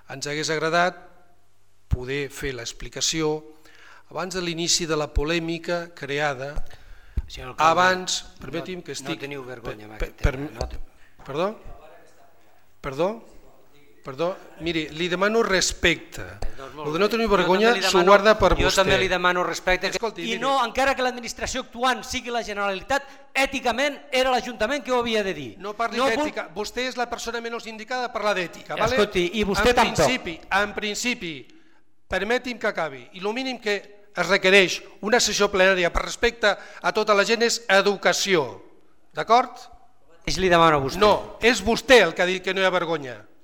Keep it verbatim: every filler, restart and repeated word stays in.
ens hagués agradat poder fer l'explicació abans de l'inici de la polèmica creada abans... Permeti'm que estic... No teniu vergonya amb per, aquest per, tema. Perdó? Perdó? Perdó? Miri, li demano respecte. El de no tenir vergonya s'ho guarda per vostè. Jo també li demano respecte. Escolti, I miri. no, encara que l'administració actuant sigui la Generalitat, èticament era l'Ajuntament que ho havia de dir. No parli d'ètica. Vostè és la persona menys indicada a parlar d'ètica. Escolti, i vostè tampoc. En principi, permeti'm que acabi. I el mínim que es requereix una sessió plenària per respecte a tota la gent és educació. D'acord? Li demano a vostè. No, és vostè el que ha dit que no hi ha vergonya.